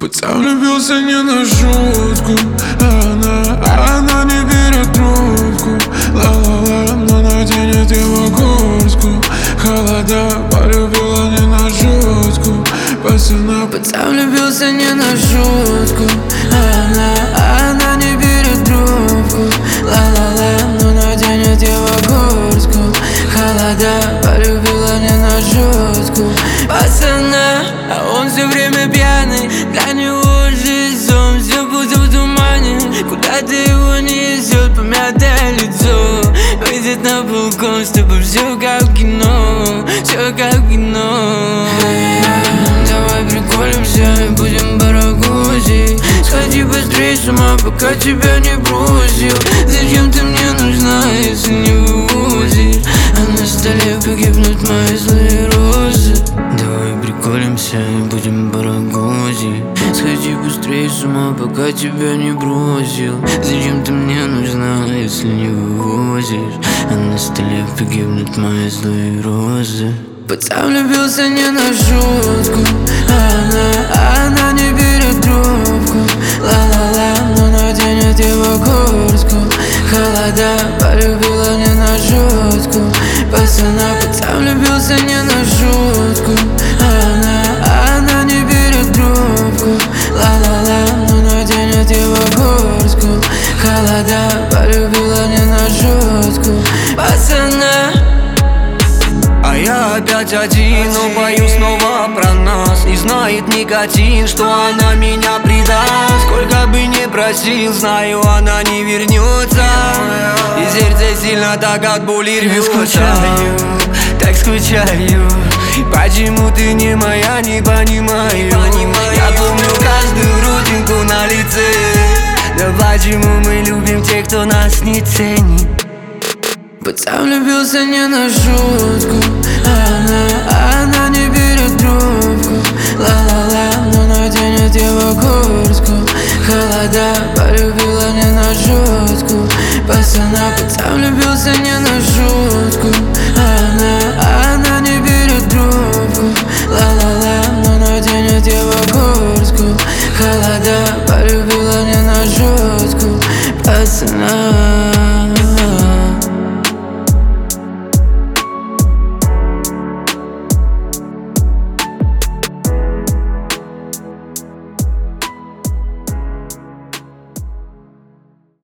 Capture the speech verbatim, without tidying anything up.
Пацан влюбился не на шутку, а она, а она не берет трубку. Ла-ла-ла, но наденет его куртку. Холода, полюбила не на шутку. Пацана, пацан влюбился не на шутку, а она, а она не берет трубку. Ла-ла-ла, но наденет его куртку. Холода, полюбила не на шутку. Пацана, а он все время пьяный. Для него жизнь, он все будто в тумане. Куда-то его несет помятое лицо. Выйдет на балкон, с тобой все как в кино. Все как в кино. Давай приколемся и будем барагузи. Сходи быстрей с ума, пока тебя не бросил. Зачем ты мне нужна, если не вывозишь? А на столе погибнут мои злые розы. Давай приколемся и будем барагузи. Сходи быстрей с ума, пока тебя не бросил. Зачем ты мне нужна, если не вывозишь? А на столе погибнут мои злые розы. Пацан влюбился не на шутку, а она, а она не берет трубку. Ла-ла-ла, но наденет его куртку. Холода, полюбила не на шутку. Пацана, пацан влюбился не на шутку, а она, а она не берет трубку. Ла-ла-ла, но наденет его куртку. Холода, полюбила не на шутку. Пацана. А я опять один, но боюсь снова про нас. И знает никотин, что она меня предаст. Сколько бы не просил, знаю, она не вернется. И сердце сильно так от боли рвется. Скучаю, так скучаю. Почему ты не моя, не понимаю. Я помню каждую родинку на лице. Да почему мы любим тех, кто нас не ценит? Пацан влюбился не на шутку, а она, а она не берет трубку. Ла-ла-ла, но наденет его куртку. Холода, полюбила не на шутку. Пацана, пацан влюбился не на шутку, а она, а она не берет трубку. Ла-ла-ла, но наденет его куртку. Холода, полюбила не на шутку. Пацана.